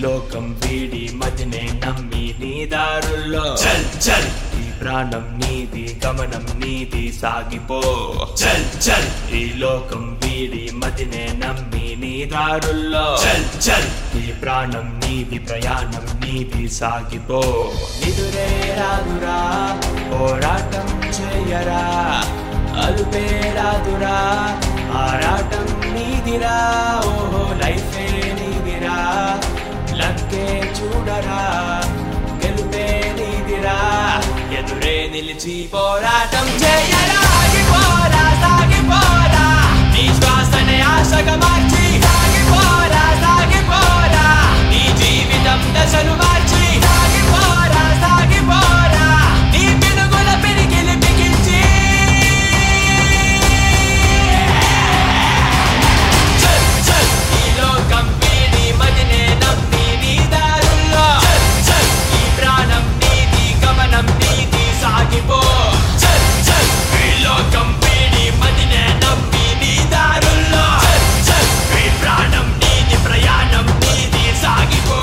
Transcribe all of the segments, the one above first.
లోకం వీడి మదినే నమ్మి నీ దారుల్లో చల్ చల్ ఈ ప్రాణం నీది గమనం నీది సాగిపో చల్ చల్ ఈ లోకం వీడి మదినే నమ్మి నీ దారుల్లో చల్ చల్ ఈ ప్రాణం నీది ప్రయాణం నీది సాగిపో నిదురే రాదురా పోరాటం చేయరా అలుపే రాదురా ఆరాటం నీదిరా ఓహో లైఫే నీదిరా లక్కే చూడరా గెలుపే నీదిరా ఎదురే నిలిచి పోరాటం చేయరా ఆగిపోరా సాగిపోరా నీ శ్వాసనే ఆశగా మార్చి సాగిపోరా సాగిపోరా నీ జీవితం దశలు మార్చి సాగిపోరా సాగిపోరా నీ పిడుగుల పిడికిలి బిగించి చల్ చల్ ఈ లోకం వీడి మదినే నమ్మి నీ దారుల్లో చల్ చల్ ఈ ప్రాణం నీది గమనం నీది సాగిపో చల్ చల్ ఈ లోకం వీడి మదినే నమ్మి నీ దారుల్లో చల్ చల్ ఈ ప్రాణం నీది ప్రయాణం నీది సాగిపో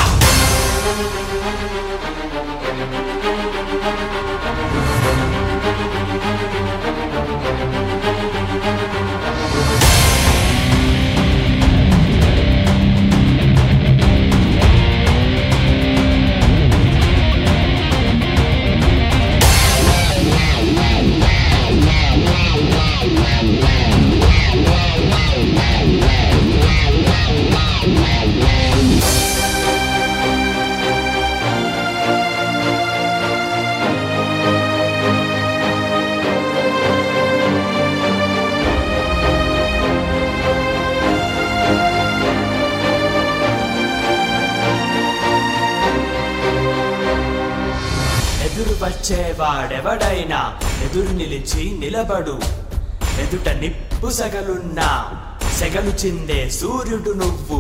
ఎదురు వచ్చేవాడెవడైనా ఎదురు నిలిచి నిలబడు ఎదుట నిప్పు సగలున్నా సెగలు చిందే సూర్యుడు నువ్వు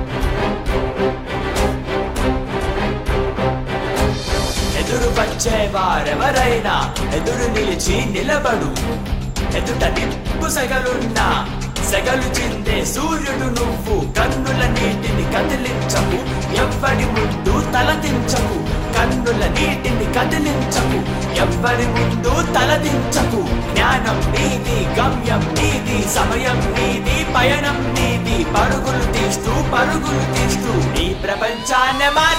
ఎదురు వచ్చేవారెవరైనా ఎదురు నిలిచి నిలబడు ఎదుట నిప్పు సగలున్నా సెగలు చిందే సూర్యుడు నువ్వు కన్నుల నీటిని కదిలించకు ఎవ్వడి ముందు తలదించకు కన్నుల నీటిని కదిలించకు ఎవ్వరి ముందు తలదించకు జ్ఞానం నీది గమ్యం నీది సమయం నీది పయనం నీది పరుగులు తీస్తూ నీ ప్రపంచాన్ని